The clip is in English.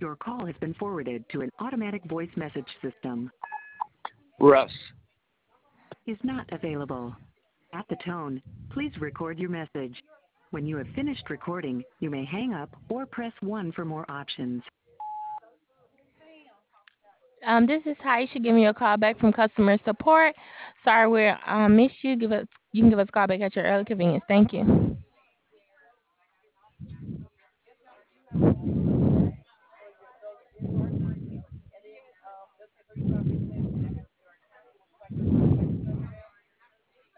Your call has been forwarded to an automatic voice message system. Russ. Is not available. At the tone, please record your message. When you have finished recording, you may hang up or press 1 for more options. This is Taisha giving you a call back from customer support. Sorry we missed you. You can give us a call back at your early convenience. Thank you.